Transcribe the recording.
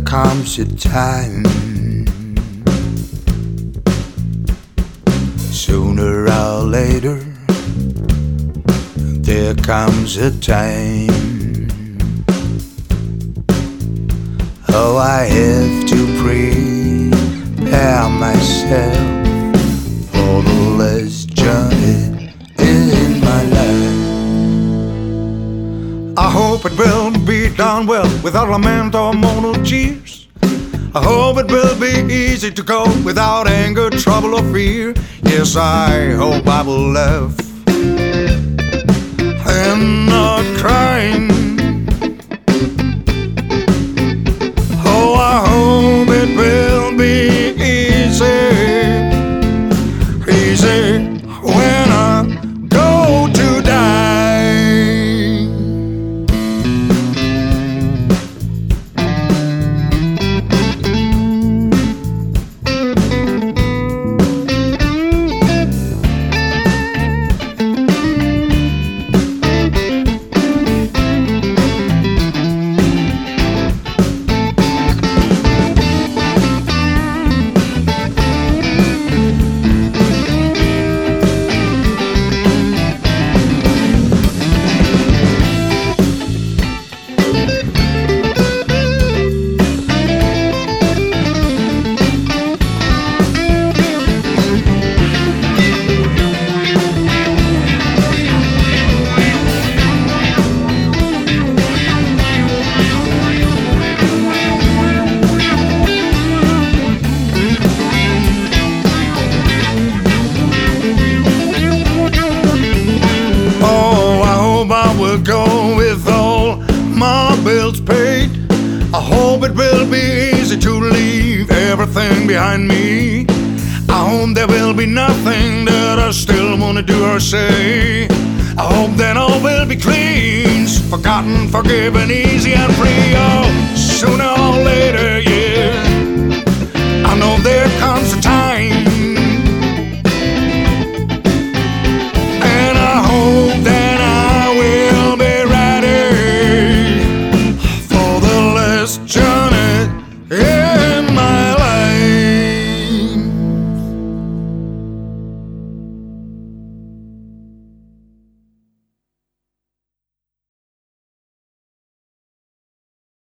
comes a time, sooner or later, there comes a time. Oh, I have to prepare myself for the last journey in my life. I hope it will be done well without lament or mortal jeers. I hope it will be easy to go without anger, trouble or fear. Yes, I hope I will laugh and not crying. Oh, I hope it will be easy, easy when I go to die. Go with all my bills paid. I hope it will be easy to leave everything behind me. I hope there will be nothing that I still wanna do or say. I hope that all will be clean, forgotten, forgiven, easy and free. Oh, sooner or later, yeah.